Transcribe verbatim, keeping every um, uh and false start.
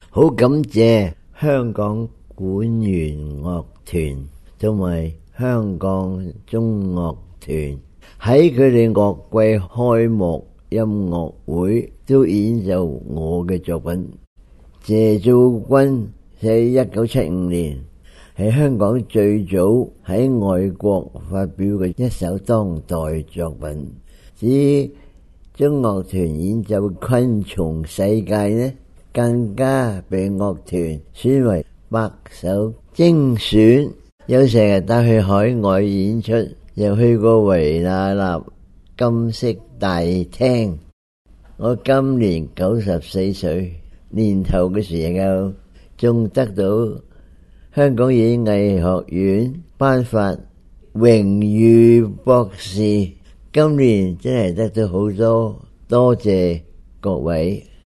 好感謝香港管弦樂團同埋香港中樂團喺佢哋樂季開幕音樂會都演奏我嘅作品。謝兆君喺一九七五年係香港最早喺外國發表嘅一首當代作品。至於中樂團演奏昆蟲世界呢，更加被樂團選為百首精選，有成日帶去海外演出，又去過維也納金色大廳。我今年九十四歲，年頭嘅時候仲得到香港演藝學院頒發榮譽博士，今年真係得到好多，多謝各位。